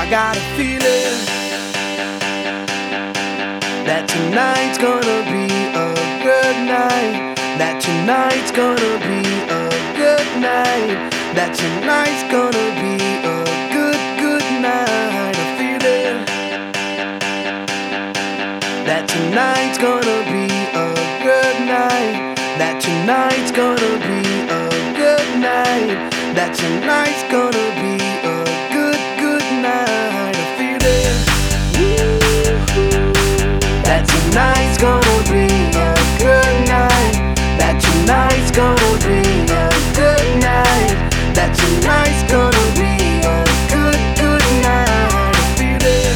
got a feeling that tonight's gonna be a good night. That tonight's gonna be a good night. That tonight's gonna be a good night. A feeling that tonight's gonna be a good night. That tonight's gonna be a good night. That tonight's gonna be a good night. A feeling that tonight's gonna be a good night. That tonight's gonna be a good night. That tonight's gonna be a good night. A feeling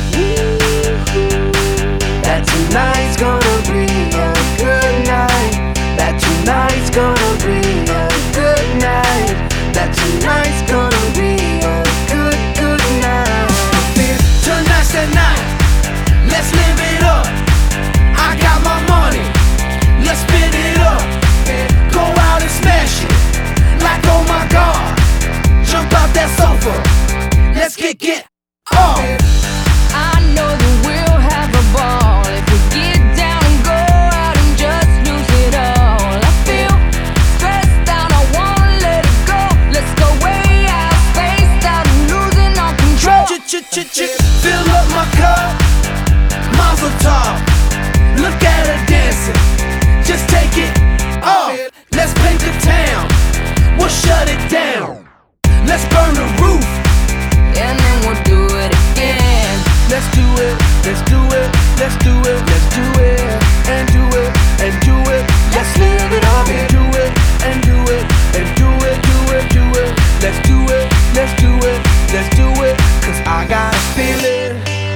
that tonight's gonna be a good night. That tonight's gonna be a good night. That tonight's gonna be a good night. I feel tonight's the night. Let's live it up. I got my money. Let's spin it up. Go out and smash it. Like oh my God. Jump out that sofa. Let's get off. I know that we'll have a ball if we get down and go out and just lose it all. I feel stressed out, I wanna let it go. Let's go way out, spaced out and losing all control. Fill up my cup, Mazel tov. Look at her dancing, just take it off. Let's paint the town, we'll shut it down. Let's burn the roof, And then we'll do it again. let's do it, let's do it, let's do it, let's do it, and do it, and do it. Let's live it up and do it, and do it, and do it, do it, do it. Let's do it, let's do it, let's do it. Cause I got a feeling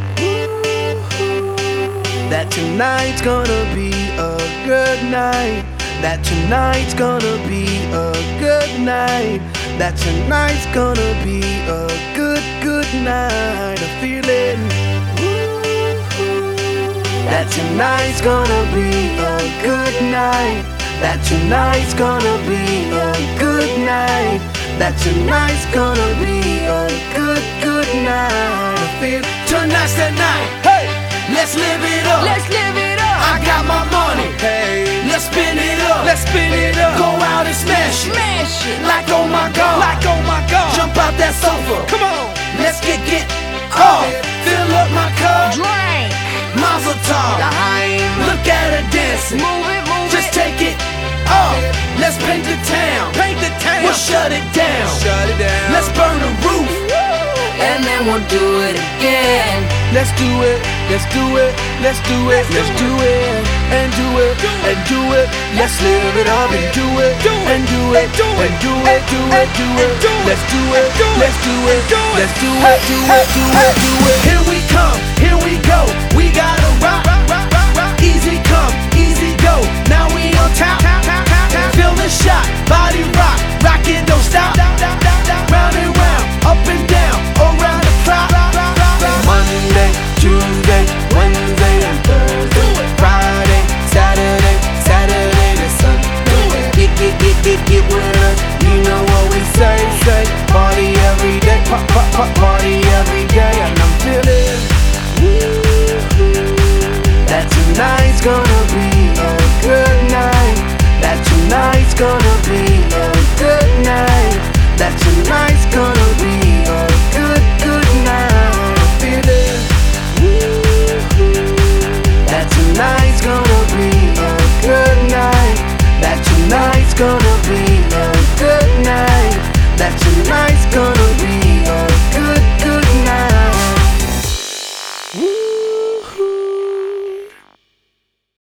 that tonight's gonna be a good night. That tonight's gonna be a good night. That tonight's gonna be a good night. A feeling that tonight's gonna be a good night. That tonight's gonna be a good night. That tonight's gonna be a good night. I feel tonight's the night. Hey, let's live it up. Let's live it up. I got my money. Hey, let's spin it up. Let's spin it up. Go out and smash it. Smash it. Like oh my God. Like oh my God. Jump out that sofa. Come on. Let's get off. Fill up my cup. Drink. Mazel tov. Time. Look at her dancing. Move it, move Just it. take it off. Let's paint the town. Paint the town. We'll shut it down. Shut it down. Let's burn the roof. And then we'll do it again. Let's do it. Let's do it. Let's do it. Let's do it. And do it. And do it. Let's live it up and do it. And do it. And do it. Do it. Do it. Let's do it. Let's do it. Let's do it. Do it. Do it. Do it.